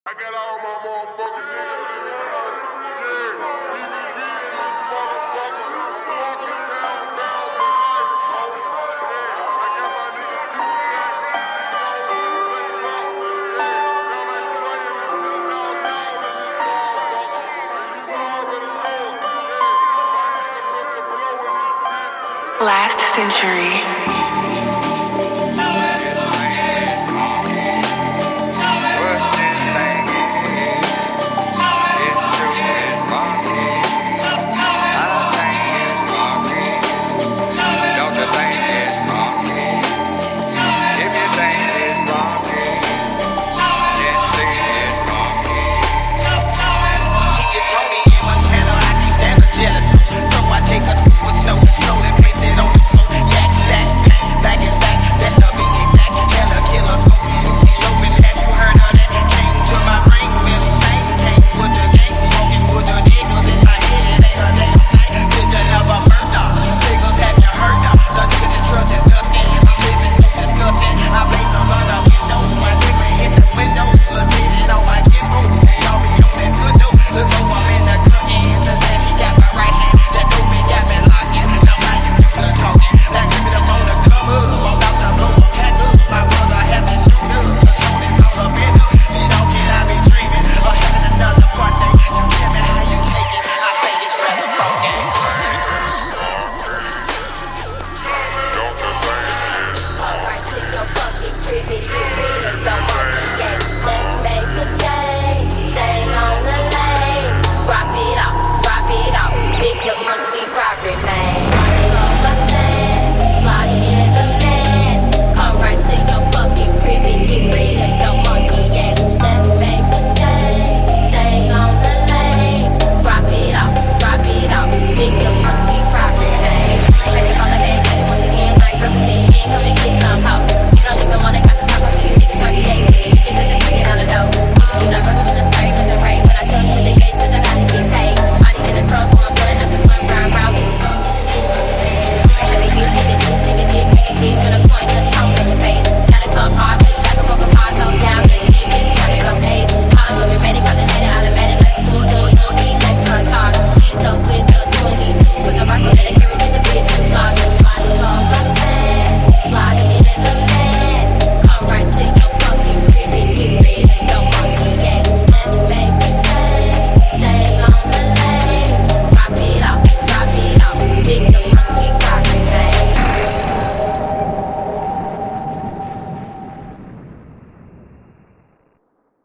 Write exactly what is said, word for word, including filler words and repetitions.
I got all my motherfucking niggas in here. Yeah, B B B in this motherfucker. Walking town, bound for life, ho. Yeah, I got my nigga two-Jack. You know, take him out. Yeah, y'all like playing until y'all down in this motherfucker. And you already know it. Yeah, my nigga Mister Blow in this bitch. Last Century.